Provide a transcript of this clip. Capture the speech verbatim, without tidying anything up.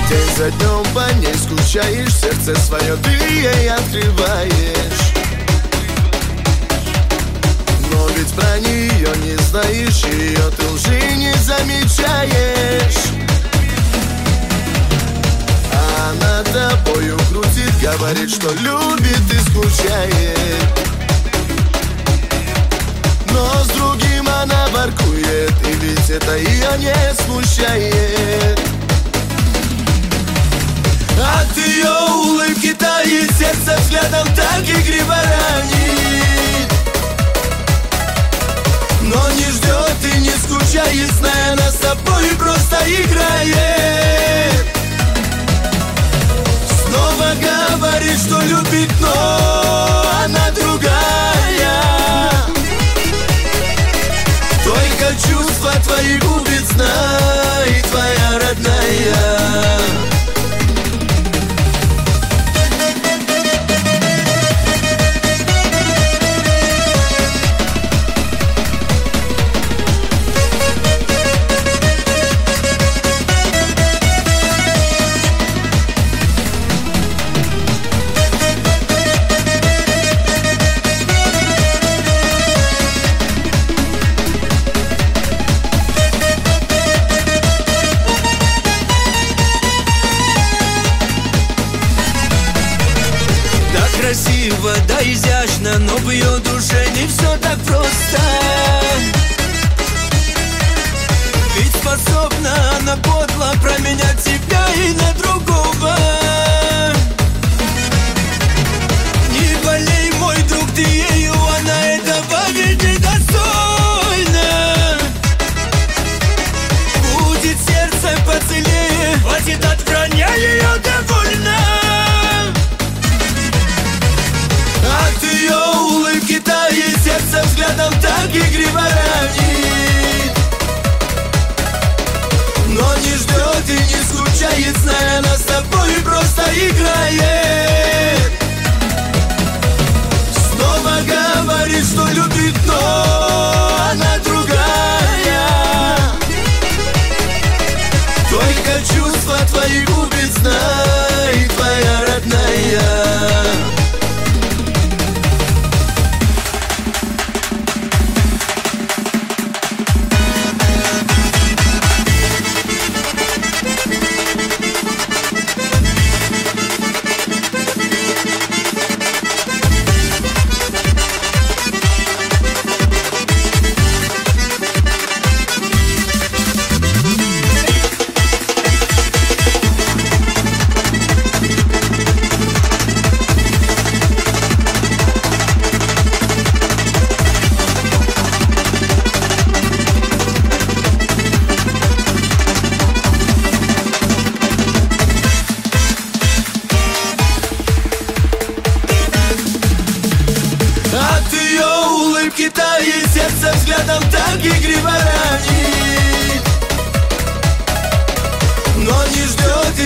День за днем по ней скучаешь, сердце свое ты ей открываешь. Но ведь про нее не знаешь, ее ты лжи не замечаешь. А она тобою крутит, говорит, что любит и скучает. Но с другим она воркует, и ведь это ее не смущает. От ее улыбки тает сердце, взглядом так игриво ранит. Но не ждет и не скучает, зная, она с тобой просто играет. Снова говорит, что любит, но она другая. Только чувства твои губит, знай, твоя родная. Красиво, да изящно, но в ее душе не все так просто. Ведь способна она подло променять себя и на другого. Не болей, мой друг, ты ею, она этого ведь недостойна. Будет сердце поцелее, хватит от вранья, ее довольно. От ее улыбки тает сердце, взглядом так игриво ранит. Но не ждет и не скучает, зная, она с тобой просто играет. Снова говорит, что любит, но она другая. Только чувства твои губит, знай, твоя родная. Тает сердце, взглядом так игриво ранит. Но не ждет